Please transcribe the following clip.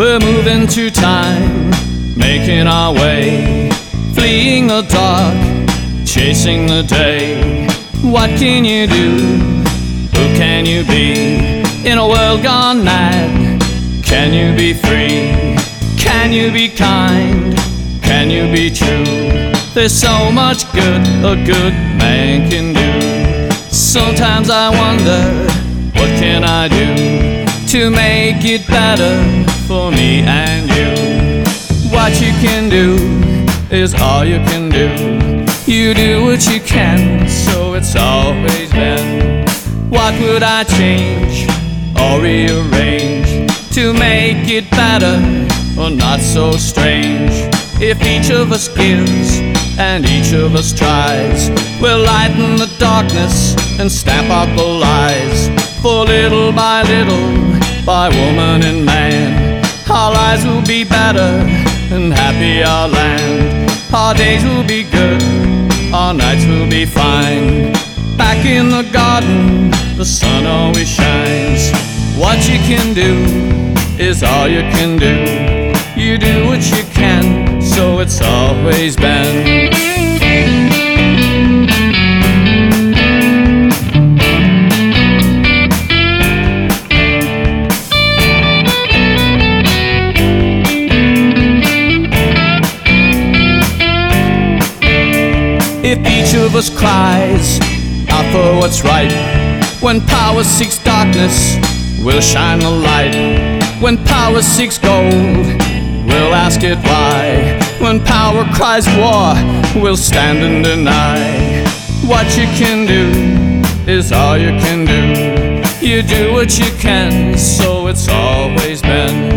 We're moving through time, making our way, fleeing the dark, chasing the day. What can you do? Who can you be? In a world gone mad, can you be free? Can you be kind? Can you be true? There's so much good a good man can do. Sometimes I wonder, what can I do to make it better for me and you? What you can do is all you can do. You do what you can, so it's always been. What would I change or rearrange to make it better or not so strange? If each of us gives and each of us tries, we'll lighten the darkness and stamp out the lies. For little by little, by woman and man, our lives will be better and happy our land. Our days will be good, our nights will be fine. Back in the garden, the sun always shines. What you can do is all you can do. You do what you can, so it's always been. If each of us cries out for what's right, when power seeks darkness, we'll shine the light. When power seeks gold, we'll ask it why. When power cries war, we'll stand and deny. What you can do is all you can do. You do what you can, so it's always been.